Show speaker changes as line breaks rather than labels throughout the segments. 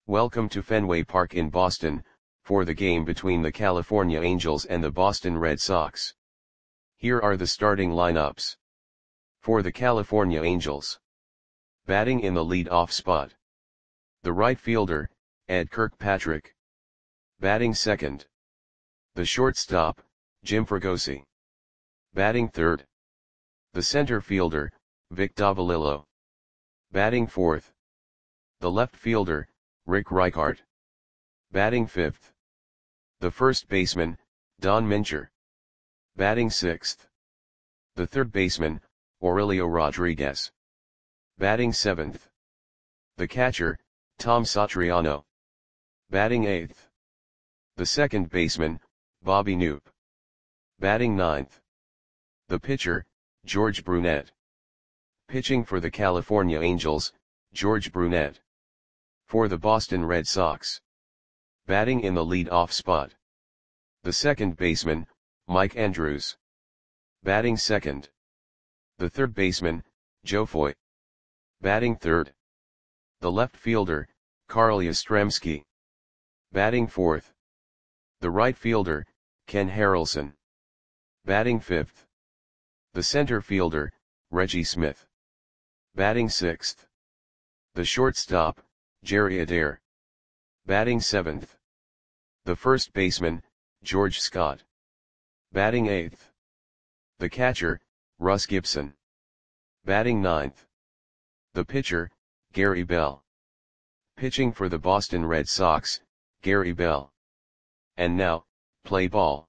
Welcome to Fenway Park in Boston, for the game between the California Angels and the Boston Red Sox. Here are the starting lineups. For the California Angels. Batting in the lead-off spot. The right fielder, Ed Kirkpatrick. Batting second. The shortstop, Jim Fregosi. Batting third. The center fielder, Vic Davalillo. Batting fourth. The left fielder, Rick Reichart. Batting fifth. The first baseman, Don Mincher. Batting sixth. The third baseman, Aurelio Rodriguez. Batting seventh. The catcher, Tom Satriano. Batting eighth. The second baseman, Bobby Knoop. Batting ninth. The pitcher, George Brunette. Pitching for the California Angels, George Brunette. For the Boston Red Sox. Batting in the lead-off spot. The second baseman, Mike Andrews. Batting second. The third baseman, Joe Foy. Batting third. The left fielder, Carl Yastrzemski. Batting fourth. The right fielder, Ken Harrelson. Batting fifth. The center fielder, Reggie Smith. Batting sixth. The shortstop, Jerry Adair. Batting seventh. The first baseman, George Scott. Batting eighth. The catcher, Russ Gibson. Batting ninth. The pitcher, Gary Bell. Pitching for the Boston Red Sox, Gary Bell. And now, play ball.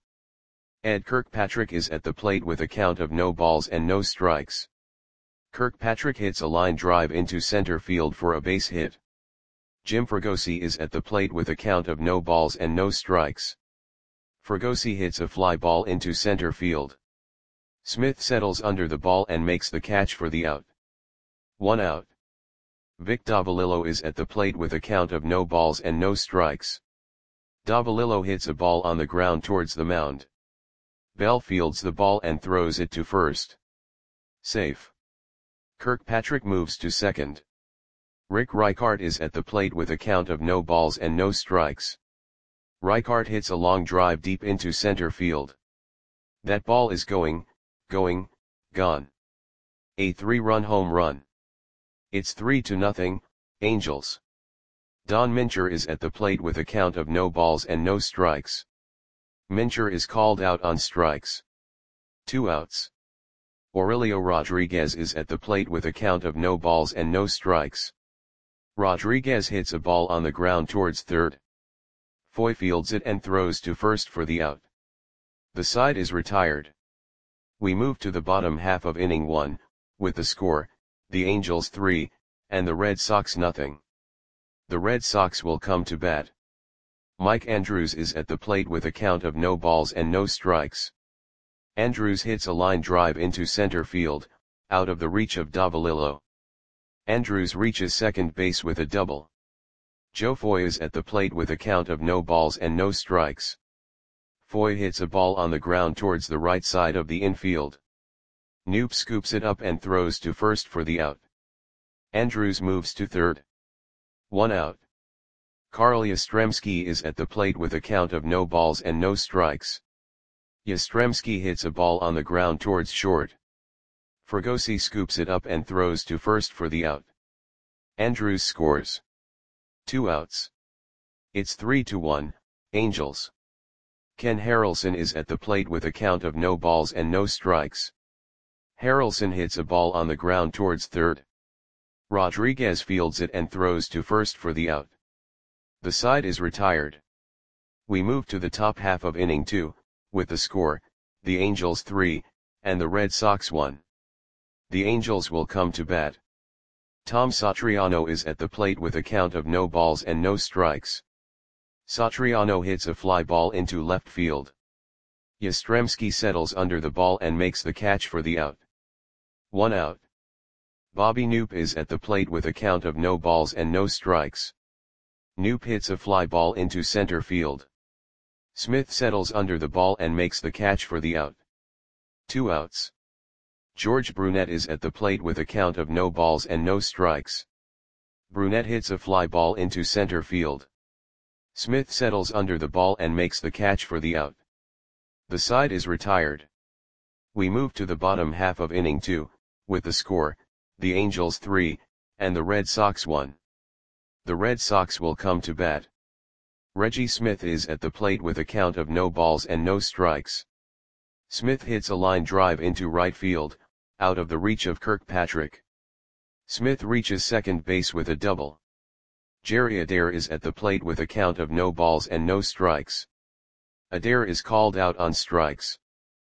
Ed Kirkpatrick is at the plate with a count of no balls and no strikes. Kirkpatrick hits a line drive into center field for a base hit. Jim Fregosi is at the plate with a count of no balls and no strikes. Fregosi hits a fly ball into center field. Smith settles under the ball and makes the catch for the out. 1 out. Vic Davalillo is at the plate with a count of no balls and no strikes. Davalillo hits a ball on the ground towards the mound. Bell fields the ball and throws it to first. Safe. Kirkpatrick moves to second. Rick Reichart is at the plate with a count of no balls and no strikes. Reichart hits a long drive deep into center field. That ball is gone. A 3-run home run. It's 3-0, Angels. Don Mincher is at the plate with a count of no balls and no strikes. Mincher is called out on strikes. 2 outs. Aurelio Rodriguez is at the plate with a count of no balls and no strikes. Rodriguez hits a ball on the ground towards third. Foy fields it and throws to first for the out. The side is retired. We move to the bottom half of inning 1, with the score, the Angels 3, and the Red Sox nothing. The Red Sox will come to bat. Mike Andrews is at the plate with a count of no balls and no strikes. Andrews hits a line drive into center field, out of the reach of Davalillo. Andrews reaches second base with a double. Joe Foy is at the plate with a count of no balls and no strikes. Foy hits a ball on the ground towards the right side of the infield. Knoop scoops it up and throws to first for the out. Andrews moves to third. 1 out. Carl Yastrzemski is at the plate with a count of no balls and no strikes. Yastrzemski hits a ball on the ground towards short. Fregosi scoops it up and throws to first for the out. Andrews scores. 2 outs. It's 3-1, Angels. Ken Harrelson is at the plate with a count of no balls and no strikes. Harrelson hits a ball on the ground towards third. Rodriguez fields it and throws to first for the out. The side is retired. We move to the top half of inning 2, with the score, the Angels 3, and the Red Sox 1. The Angels will come to bat. Tom Satriano is at the plate with a count of no balls and no strikes. Satriano hits a fly ball into left field. Yastrzemski settles under the ball and makes the catch for the out. 1 out. Bobby Knoop is at the plate with a count of no balls and no strikes. Knoop hits a fly ball into center field. Smith settles under the ball and makes the catch for the out. 2 outs. George Brunette is at the plate with a count of no balls and no strikes. Brunette hits a fly ball into center field. Smith settles under the ball and makes the catch for the out. The side is retired. We move to the bottom half of inning 2, with the score, the Angels 3, and the Red Sox 1. The Red Sox will come to bat. Reggie Smith is at the plate with a count of no balls and no strikes. Smith hits a line drive into right field, out of the reach of Kirkpatrick. Smith reaches second base with a double. Jerry Adair is at the plate with a count of no balls and no strikes. Adair is called out on strikes.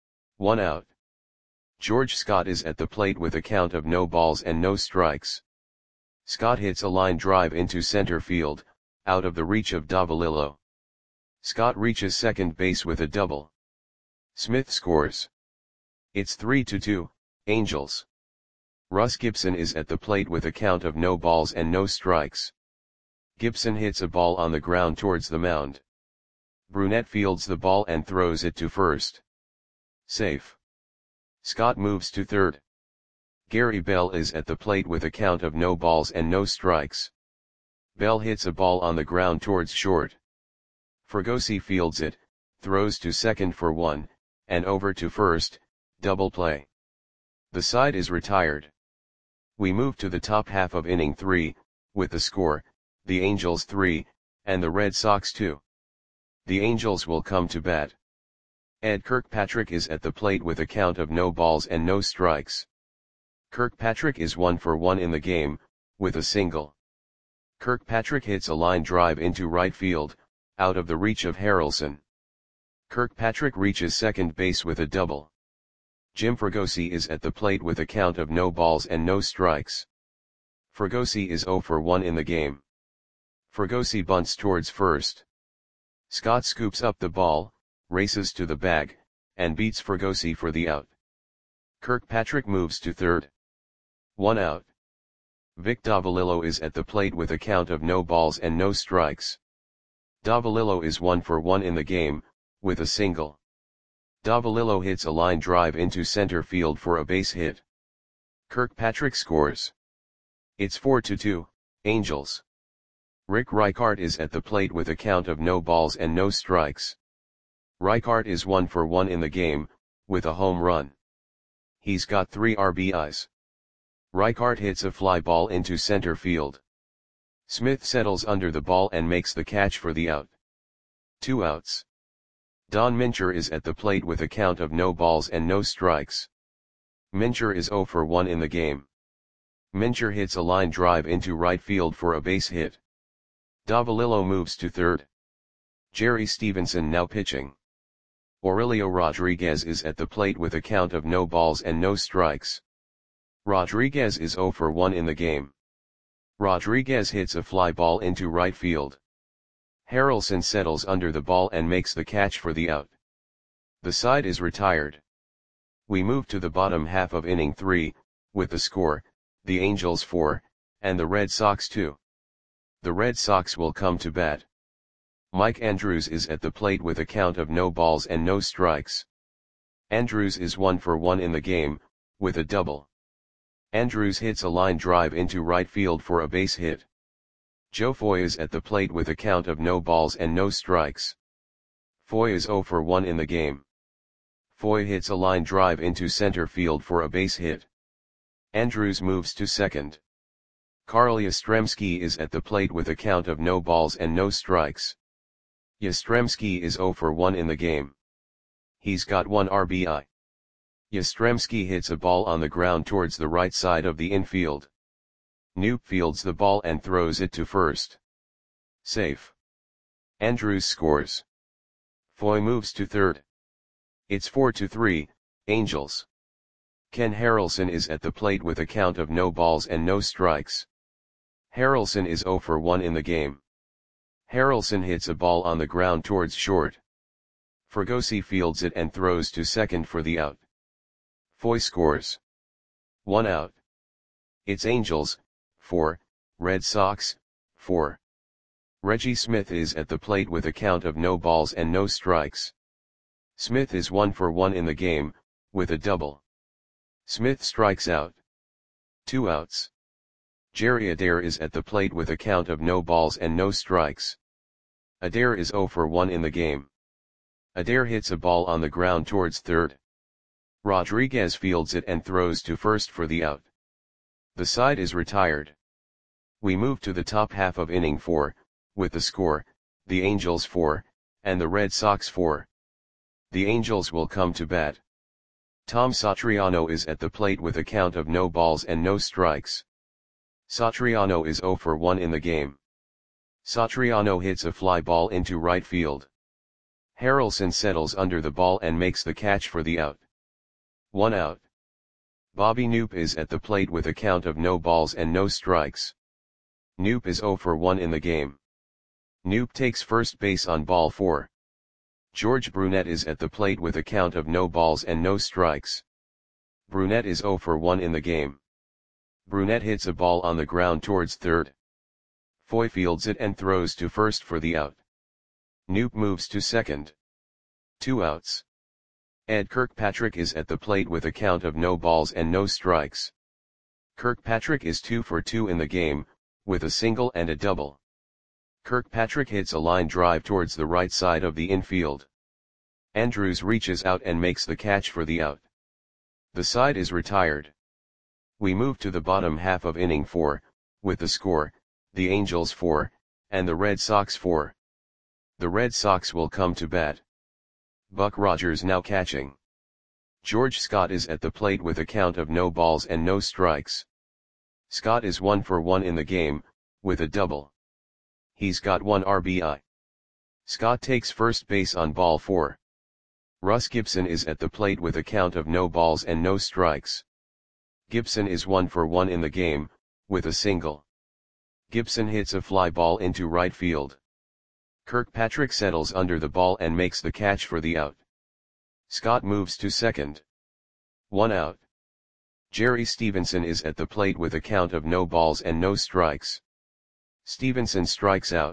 1 out. George Scott is at the plate with a count of no balls and no strikes. Scott hits a line drive into center field, out of the reach of Davalillo. Scott reaches second base with a double. Smith scores. It's 3-2, Angels. Russ Gibson is at the plate with a count of no balls and no strikes. Gibson hits a ball on the ground towards the mound. Brunette fields the ball and throws it to first. Safe. Scott moves to third. Gary Bell is at the plate with a count of no balls and no strikes. Bell hits a ball on the ground towards short. Fregosi fields it, throws to second for 1, and over to first, double play. The side is retired. We move to the top half of inning 3, with the score, the Angels 3, and the Red Sox 2. The Angels will come to bat. Ed Kirkpatrick is at the plate with a count of no balls and no strikes. Kirkpatrick is 1 for 1 in the game, with a single. Kirkpatrick hits a line drive into right field, out of the reach of Harrelson. Kirkpatrick reaches second base with a double. Jim Fregosi is at the plate with a count of no balls and no strikes. Fregosi is 0 for 1 in the game. Fregosi bunts towards first. Scott scoops up the ball, races to the bag, and beats Fregosi for the out. Kirkpatrick moves to third. 1 out. Vic Davalillo is at the plate with a count of no balls and no strikes. Davalillo is 1 for 1 in the game, with a single. Davalillo hits a line drive into center field for a base hit. Kirkpatrick scores. It's 4-2, Angels. Rick Reichart is at the plate with a count of no balls and no strikes. Reichart is 1 for 1 in the game, with a home run. He's got 3 RBIs. Reichart hits a fly ball into center field. Smith settles under the ball and makes the catch for the out. 2 outs. Don Mincher is at the plate with a count of no balls and no strikes. Mincher is 0 for 1 in the game. Mincher hits a line drive into right field for a base hit. Davalillo moves to third. Jerry Stevenson now pitching. Aurelio Rodriguez is at the plate with a count of no balls and no strikes. Rodriguez is 0 for 1 in the game. Rodriguez hits a fly ball into right field. Harrelson settles under the ball and makes the catch for the out. The side is retired. We move to the bottom half of inning 3, with the score, the Angels 4, and the Red Sox 2. The Red Sox will come to bat. Mike Andrews is at the plate with a count of no balls and no strikes. Andrews is 1 for 1 in the game, with a double. Andrews hits a line drive into right field for a base hit. Joe Foy is at the plate with a count of no balls and no strikes. Foy is 0 for 1 in the game. Foy hits a line drive into center field for a base hit. Andrews moves to second. Carl Yastrzemski is at the plate with a count of no balls and no strikes. Yastrzemski is 0 for 1 in the game. He's got 1 RBI. Yastrzemski hits a ball on the ground towards the right side of the infield. Knoop fields the ball and throws it to first. Safe. Andrews scores. Foy moves to third. It's 4-3, Angels. Ken Harrelson is at the plate with a count of no balls and no strikes. Harrelson is 0 for 1 in the game. Harrelson hits a ball on the ground towards short. Fregosi fields it and throws to second for the out. Foy scores. 1 out. It's Angels 4, Red Sox 4. Reggie Smith is at the plate with a count of no balls and no strikes. Smith is 1 for 1 in the game, with a double. Smith strikes out. 2 outs. Jerry Adair is at the plate with a count of no balls and no strikes. Adair is 0 for 1 in the game. Adair hits a ball on the ground towards third. Rodriguez fields it and throws to first for the out. The side is retired. We move to the top half of inning 4, with the score, the Angels 4, and the Red Sox 4. The Angels will come to bat. Tom Satriano is at the plate with a count of no balls and no strikes. Satriano is 0 for 1 in the game. Satriano hits a fly ball into right field. Harrelson settles under the ball and makes the catch for the out. 1 out. Bobby Knoop is at the plate with a count of no balls and no strikes. Knoop is 0 for 1 in the game. Knoop takes first base on ball 4. George Brunette is at the plate with a count of no balls and no strikes. Brunette is 0 for 1 in the game. Brunette hits a ball on the ground towards third. Foy fields it and throws to first for the out. Knoop moves to second. 2 outs. Ed Kirkpatrick is at the plate with a count of no balls and no strikes. Kirkpatrick is 2 for 2 in the game, with a single and a double. Kirkpatrick hits a line drive towards the right side of the infield. Andrews reaches out and makes the catch for the out. The side is retired. We move to the bottom half of inning 4, with the score, the Angels 4, and the Red Sox 4. The Red Sox will come to bat. Buck Rogers now catching. George Scott is at the plate with a count of no balls and no strikes. Scott is 1 for 1 in the game, with a double. He's got 1 RBI. Scott takes first base on ball 4. Russ Gibson is at the plate with a count of no balls and no strikes. Gibson is 1 for 1 in the game, with a single. Gibson hits a fly ball into right field. Kirkpatrick settles under the ball and makes the catch for the out. Scott moves to second. 1 out. Jerry Stevenson is at the plate with a count of no balls and no strikes. Stevenson strikes out.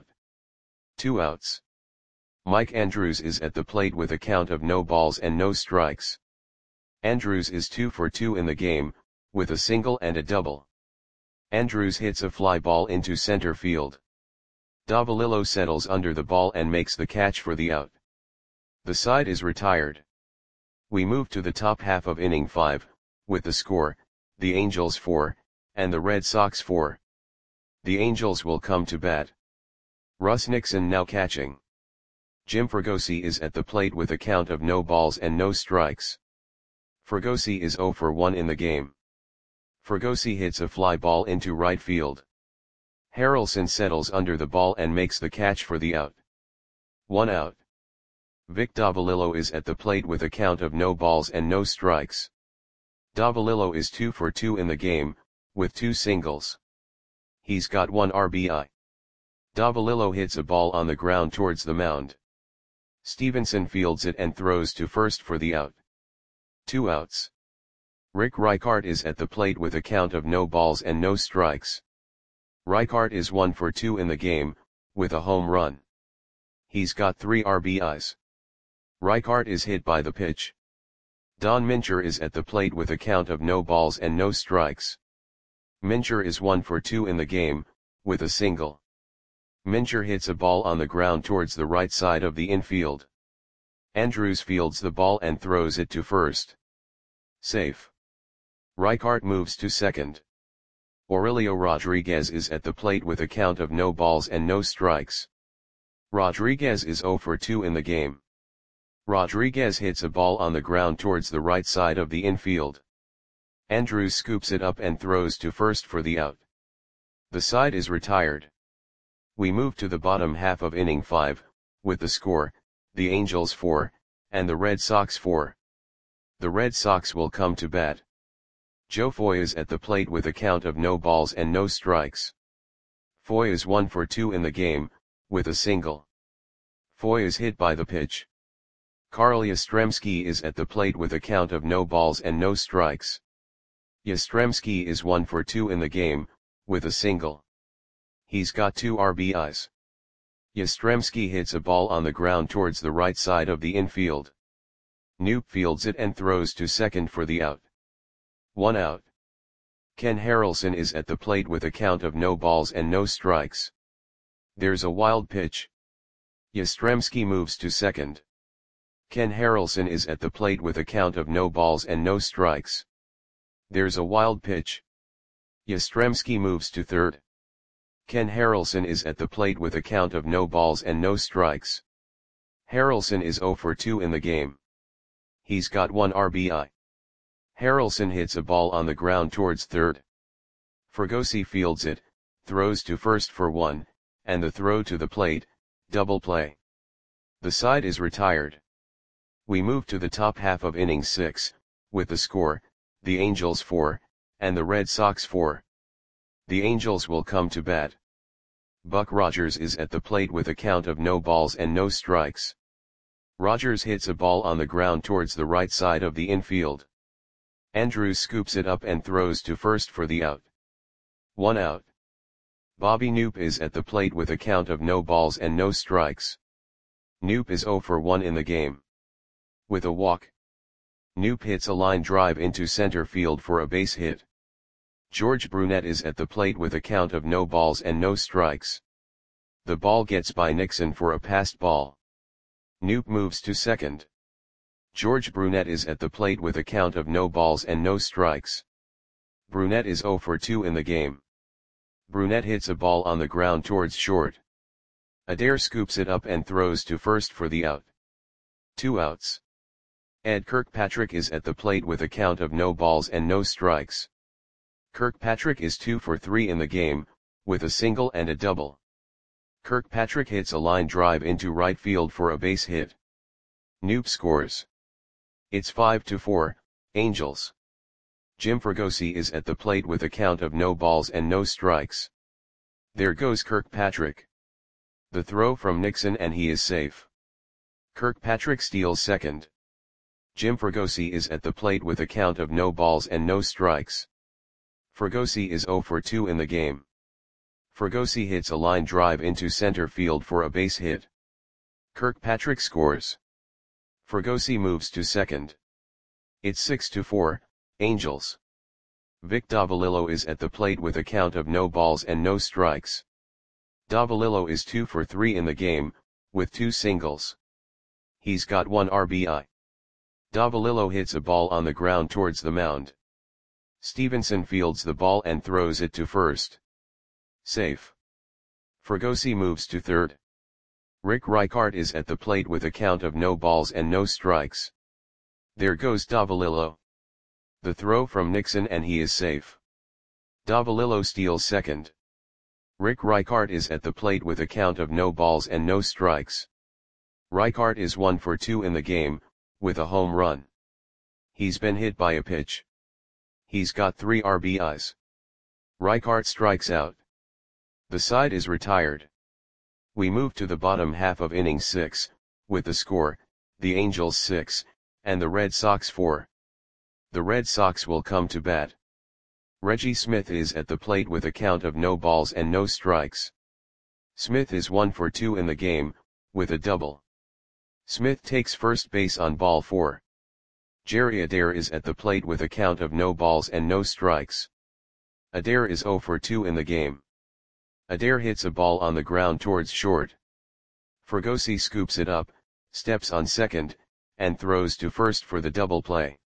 2 outs. Mike Andrews is at the plate with a count of no balls and no strikes. Andrews is 2 for 2 in the game, with a single and a double. Andrews hits a fly ball into center field. Davalillo settles under the ball and makes the catch for the out. The side is retired. We move to the top half of inning 5, with the score, the Angels 4, and the Red Sox 4. The Angels will come to bat. Russ Nixon now catching. Jim Fregosi is at the plate with a count of no balls and no strikes. Fregosi is 0 for 1 in the game. Fregosi hits a fly ball into right field. Harrelson settles under the ball and makes the catch for the out. 1 out. Vic Davalillo is at the plate with a count of no balls and no strikes. Davalillo is 2 for 2 in the game, with 2 singles. He's got 1 RBI. Davalillo hits a ball on the ground towards the mound. Stevenson fields it and throws to first for the out. 2 outs. Rick Reichart is at the plate with a count of no balls and no strikes. Reichart is 1 for 2 in the game, with a home run. He's got 3 RBIs. Reichart is hit by the pitch. Don Mincher is at the plate with a count of no balls and no strikes. Mincher is 1 for 2 in the game, with a single. Mincher hits a ball on the ground towards the right side of the infield. Andrews fields the ball and throws it to first. Safe. Reichart moves to second. Aurelio Rodriguez is at the plate with a count of no balls and no strikes. Rodriguez is 0 for 2 in the game. Rodriguez hits a ball on the ground towards the right side of the infield. Andrews scoops it up and throws to first for the out. The side is retired. We move to the bottom half of inning 5, with the score, the Angels 4, and the Red Sox 4. The Red Sox will come to bat. Joe Foy is at the plate with a count of no balls and no strikes. Foy is 1 for 2 in the game, with a single. Foy is hit by the pitch. Carl Yastrzemski is at the plate with a count of no balls and no strikes. Yastrzemski is 1 for 2 in the game, with a single. He's got 2 RBIs. Yastrzemski hits a ball on the ground towards the right side of the infield. Knoop fields it and throws to second for the out. 1 out. Ken Harrelson is at the plate with a count of no balls and no strikes. There's a wild pitch. Yastrzemski moves to second. Ken Harrelson is at the plate with a count of no balls and no strikes. There's a wild pitch. Yastrzemski moves to third. Ken Harrelson is at the plate with a count of no balls and no strikes. Harrelson is 0 for 2 in the game. He's got 1 RBI. Harrelson hits a ball on the ground towards third. Fregosi fields it, throws to first for 1, and the throw to the plate, double play. The side is retired. We move to the top half of inning 6, with the score, the Angels 4, and the Red Sox 4. The Angels will come to bat. Buck Rogers is at the plate with a count of no balls and no strikes. Rogers hits a ball on the ground towards the right side of the infield. Andrews scoops it up and throws to first for the out. 1 out. Bobby Knoop is at the plate with a count of no balls and no strikes. Knoop is 0 for 1 in the game. With a walk, Knoop hits a line drive into center field for a base hit. George Brunette is at the plate with a count of no balls and no strikes. The ball gets by Nixon for a passed ball. Knoop moves to second. George Brunette is at the plate with a count of no balls and no strikes. Brunette is 0 for 2 in the game. Brunette hits a ball on the ground towards short. Adair scoops it up and throws to first for the out. 2 outs. Ed Kirkpatrick is at the plate with a count of no balls and no strikes. Kirkpatrick is 2 for 3 in the game, with a single and a double. Kirkpatrick hits a line drive into right field for a base hit. Knoop scores. It's 5-4, Angels. Jim Fregosi is at the plate with a count of no balls and no strikes. There goes Kirkpatrick. The throw from Nixon and he is safe. Kirkpatrick steals second. Jim Fregosi is at the plate with a count of no balls and no strikes. Fregosi is 0 for 2 in the game. Fregosi hits a line drive into center field for a base hit. Kirkpatrick scores. Fregosi moves to second. It's 6-4, Angels. Vic Davalillo is at the plate with a count of no balls and no strikes. Davalillo is 2 for 3 in the game, with 2 singles. He's got 1 RBI. Davalillo hits a ball on the ground towards the mound. Stevenson fields the ball and throws it to first. Safe. Fregosi moves to third. Rick Reichart is at the plate with a count of no balls and no strikes. There goes Davalillo. The throw from Nixon and he is safe. Davalillo steals second. Rick Reichart is at the plate with a count of no balls and no strikes. Reichart is 1 for 2 in the game, with a home run. He's been hit by a pitch. He's got 3 RBIs. Reichart strikes out. The side is retired. We move to the bottom half of inning 6, with the score, the Angels 6, and the Red Sox 4. The Red Sox will come to bat. Reggie Smith is at the plate with a count of no balls and no strikes. Smith is 1 for 2 in the game, with a double. Smith takes first base on ball 4. Jerry Adair is at the plate with a count of no balls and no strikes. Adair is 0 for 2 in the game. Adair hits a ball on the ground towards short. Fregosi scoops it up, steps on second, and throws to first for the double play.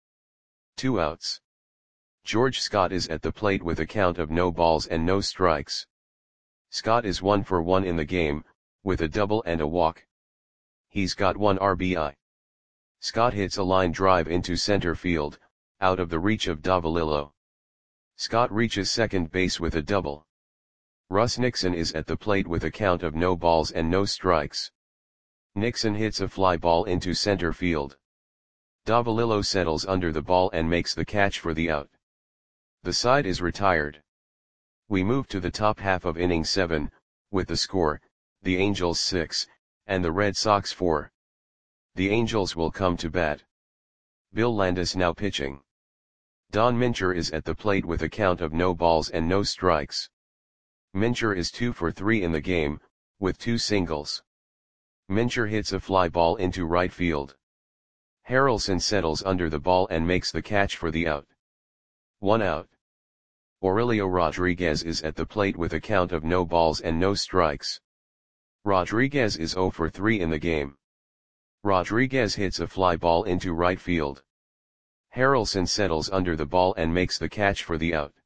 2 outs. George Scott is at the plate with a count of no balls and no strikes. Scott is 1 for 1 in the game, with a double and a walk. He's got 1 RBI. Scott hits a line drive into center field, out of the reach of Davalillo. Scott reaches second base with a double. Russ Nixon is at the plate with a count of no balls and no strikes. Nixon hits a fly ball into center field. Davalillo settles under the ball and makes the catch for the out. The side is retired. We move to the top half of inning 7, with the score, the Angels 6, and the Red Sox 4. The Angels will come to bat. Bill Landis now pitching. Don Mincher is at the plate with a count of no balls and no strikes. Mincher is 2 for 3 in the game, with 2 singles. Mincher hits a fly ball into right field. Harrelson settles under the ball and makes the catch for the out. 1 out. Aurelio Rodriguez is at the plate with a count of no balls and no strikes. Rodriguez is 0 for 3 in the game. Rodriguez hits a fly ball into right field. Harrelson settles under the ball and makes the catch for the out.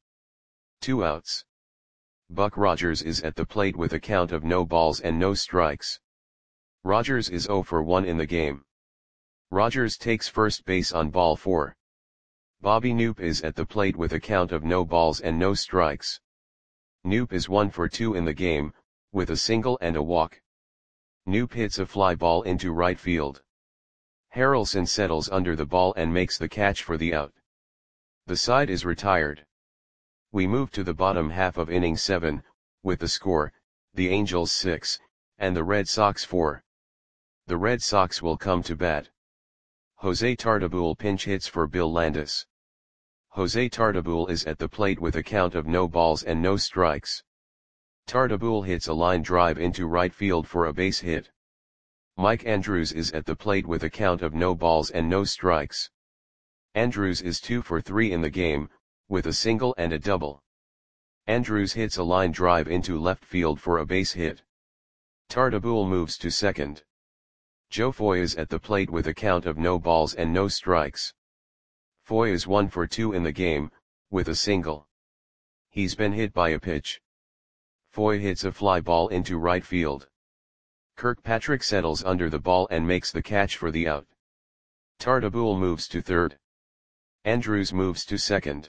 2 outs. Buck Rogers is at the plate with a count of no balls and no strikes. Rogers is 0 for 1 in the game. Rogers takes first base on ball 4. Bobby Knoop is at the plate with a count of no balls and no strikes. Knoop is 1 for 2 in the game, with a single and a walk. Knoop hits a fly ball into right field. Harrelson settles under the ball and makes the catch for the out. The side is retired. We move to the bottom half of inning 7, with the score, the Angels 6, and the Red Sox 4. The Red Sox will come to bat. Jose Tartabull pinch hits for Bill Landis. Jose Tartabull is at the plate with a count of no balls and no strikes. Tartabull hits a line drive into right field for a base hit. Mike Andrews is at the plate with a count of no balls and no strikes. Andrews is 2 for 3 in the game, with a single and a double. Andrews hits a line drive into left field for a base hit. Tartabull moves to second. Joe Foy is at the plate with a count of no balls and no strikes. Foy is 1 for 2 in the game, with a single. He's been hit by a pitch. Foy hits a fly ball into right field. Kirkpatrick settles under the ball and makes the catch for the out. Tartabull moves to third. Andrews moves to second.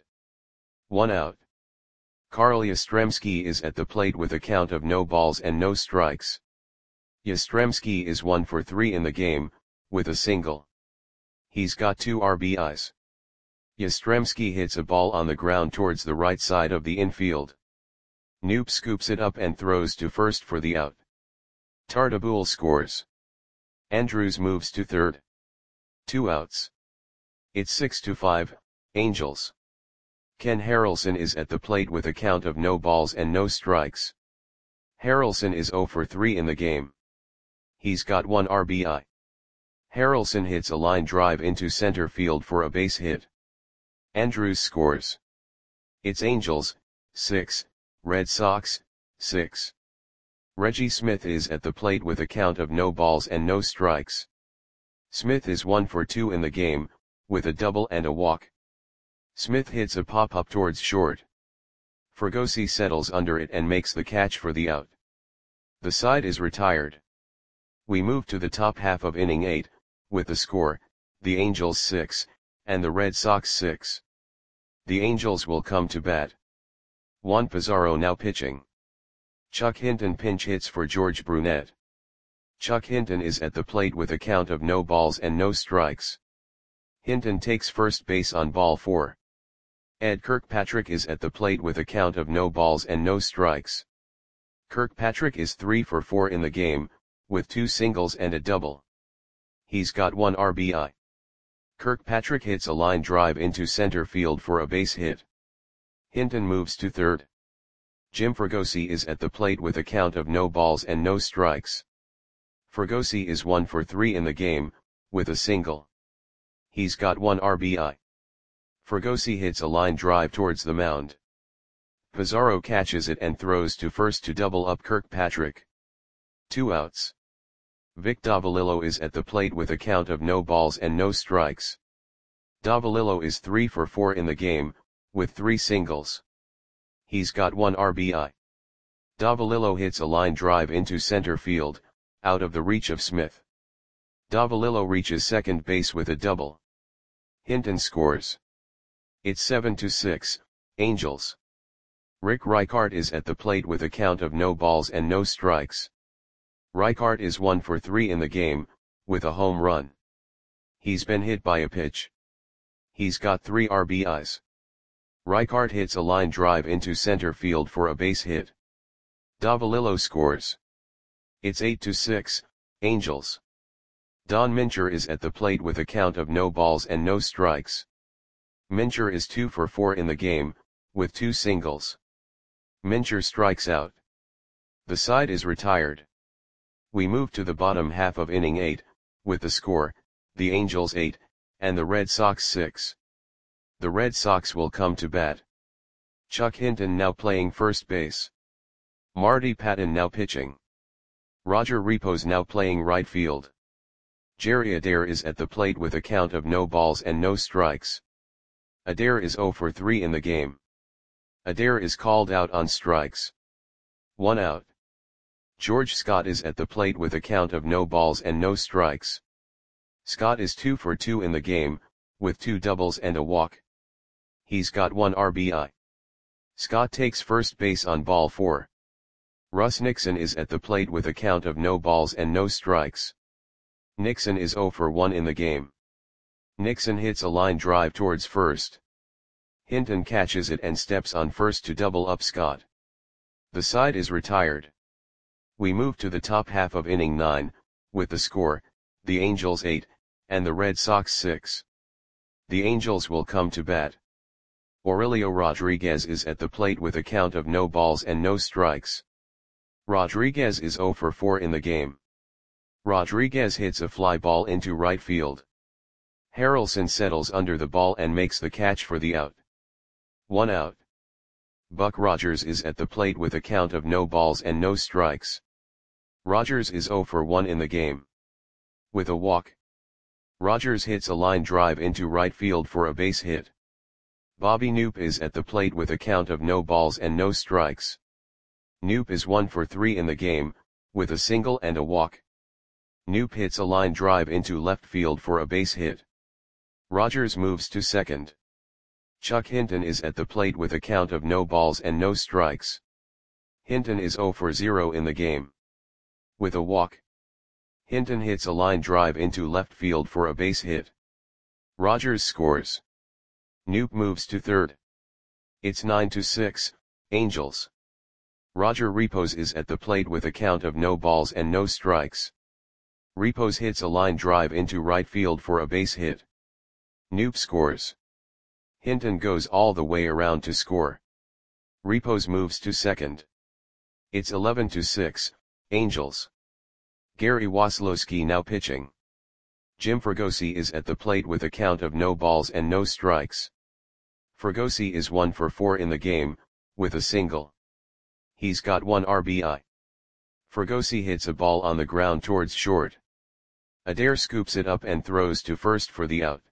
1 out. Carl Yastrzemski is at the plate with a count of no balls and no strikes. Yastrzemski is 1 for 3 in the game, with a single. He's got 2 RBIs. Yastrzemski hits a ball on the ground towards the right side of the infield. Knoop scoops it up and throws to first for the out. Tartabull scores. Andrews moves to third. 2 outs. It's 6-5, Angels. Ken Harrelson is at the plate with a count of no balls and no strikes. Harrelson is 0 for 3 in the game. He's got 1 RBI. Harrelson hits a line drive into center field for a base hit. Andrews scores. It's Angels, 6, Red Sox, 6. Reggie Smith is at the plate with a count of no balls and no strikes. Smith is 1 for 2 in the game, with a double and a walk. Smith hits a pop-up towards short. Fregosi settles under it and makes the catch for the out. The side is retired. We move to the top half of inning 8, with the score, the Angels 6, and the Red Sox 6. The Angels will come to bat. Juan Pizarro now pitching. Chuck Hinton pinch hits for George Brunette. Chuck Hinton is at the plate with a count of no balls and no strikes. Hinton takes first base on ball 4. Ed Kirkpatrick is at the plate with a count of no balls and no strikes. Kirkpatrick is 3 for 4 in the game, with 2 singles and a double. He's got 1 RBI. Kirkpatrick hits a line drive into center field for a base hit. Hinton moves to third. Jim Fregosi is at the plate with a count of no balls and no strikes. Fregosi is 1 for 3 in the game, with a single. He's got 1 RBI. Fregosi hits a line drive towards the mound. Pizarro catches it and throws to first to double up Kirkpatrick. 2 outs. Vic Davalillo is at the plate with a count of no balls and no strikes. Davalillo is 3 for 4 in the game, with 3 singles. He's got 1 RBI. Davalillo hits a line drive into center field, out of the reach of Smith. Davalillo reaches second base with a double. Hinton scores. It's 7-6, Angels. Rick Reichart is at the plate with a count of no balls and no strikes. Reichart is 1 for 3 in the game, with a home run. He's been hit by a pitch. He's got 3 RBIs. Reichart hits a line drive into center field for a base hit. Davalillo scores. It's 8-6, Angels. Don Mincher is at the plate with a count of no balls and no strikes. Mincher is 2 for 4 in the game, with 2 singles. Mincher strikes out. The side is retired. We move to the bottom half of inning 8, with the score, the Angels 8, and the Red Sox 6. The Red Sox will come to bat. Chuck Hinton now playing first base. Marty Patton now pitching. Roger Repos now playing right field. Jerry Adair is at the plate with a count of no balls and no strikes. Adair is 0 for 3 in the game. Adair is called out on strikes. 1 out. George Scott is at the plate with a count of no balls and no strikes. Scott is 2 for 2 in the game, with 2 doubles and a walk. He's got 1 RBI. Scott takes first base on ball 4. Russ Nixon is at the plate with a count of no balls and no strikes. Nixon is 0 for 1 in the game. Nixon hits a line drive towards first. Hinton catches it and steps on first to double up Scott. The side is retired. We move to the top half of inning 9, with the score, the Angels 8, and the Red Sox 6. The Angels will come to bat. Aurelio Rodriguez is at the plate with a count of no balls and no strikes. Rodriguez is 0 for 4 in the game. Rodriguez hits a fly ball into right field. Harrelson settles under the ball and makes the catch for the out. 1 out. Buck Rogers is at the plate with a count of no balls and no strikes. Rogers is 0 for 1 in the game. With a walk. Rogers hits a line drive into right field for a base hit. Bobby Knoop is at the plate with a count of no balls and no strikes. Knoop is 1 for 3 in the game, with a single and a walk. Knoop hits a line drive into left field for a base hit. Rogers moves to second. Chuck Hinton is at the plate with a count of no balls and no strikes. Hinton is 0 for 0 in the game. With a walk. Hinton hits a line drive into left field for a base hit. Rogers scores. Knoop moves to third. It's 9-6, Angels. Roger Repos is at the plate with a count of no balls and no strikes. Repos hits a line drive into right field for a base hit. Knoop scores. Hinton goes all the way around to score. Repos moves to second. It's 11-6, Angels. Gary Waslowski now pitching. Jim Fregosi is at the plate with a count of no balls and no strikes. Fregosi is 1 for 4 in the game, with a single. He's got 1 RBI. Fregosi hits a ball on the ground towards short. Adair scoops it up and throws to first for the out.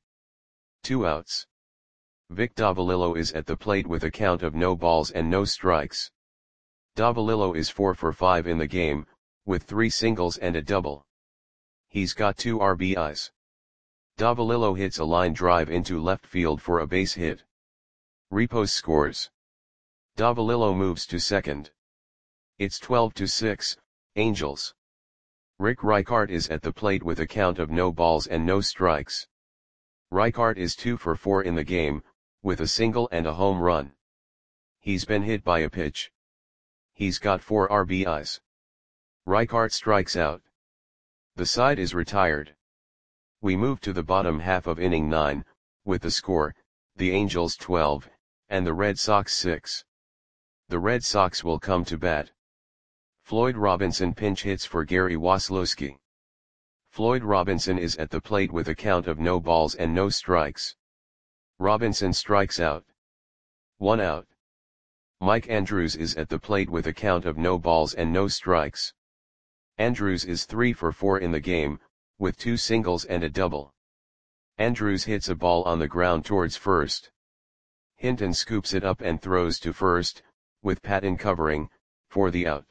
2 outs. Vic Davalillo is at the plate with a count of no balls and no strikes. Davalillo is 4 for 5 in the game, with 3 singles and a double. He's got 2 RBIs. Davalillo hits a line drive into left field for a base hit. Repos scores. Davalillo moves to second. It's 12-6, Angels. Rick Reichart is at the plate with a count of no balls and no strikes. Reichart is 2 for 4 in the game, with a single and a home run. He's been hit by a pitch. He's got 4 RBIs. Reichart strikes out. The side is retired. We move to the bottom half of inning 9, with the score, the Angels 12, and the Red Sox 6. The Red Sox will come to bat. Floyd Robinson pinch hits for Gary Waslowski. Floyd Robinson is at the plate with a count of no balls and no strikes. Robinson strikes out. 1 out. Mike Andrews is at the plate with a count of no balls and no strikes. Andrews is 3 for 4 in the game, with 2 singles and a double. Andrews hits a ball on the ground towards first. Hinton scoops it up and throws to first, with Patton covering, for the out.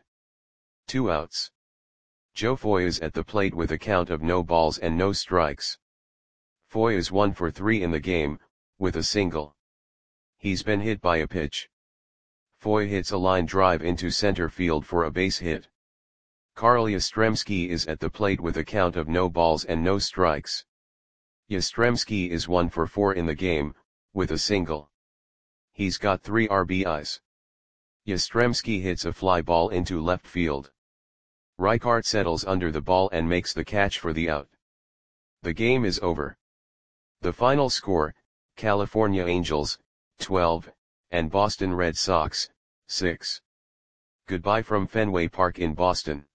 2 outs. Joe Foy is at the plate with a count of no balls and no strikes. Foy is 1 for 3 in the game, with a single. He's been hit by a pitch. Foy hits a line drive into center field for a base hit. Carl Yastrzemski is at the plate with a count of no balls and no strikes. Yastrzemski is 1 for 4 in the game, with a single. He's got 3 RBIs. Yastrzemski hits a fly ball into left field. Reichart settles under the ball and makes the catch for the out. The game is over. The final score, California Angels, 12, and Boston Red Sox, 6. Goodbye from Fenway Park in Boston.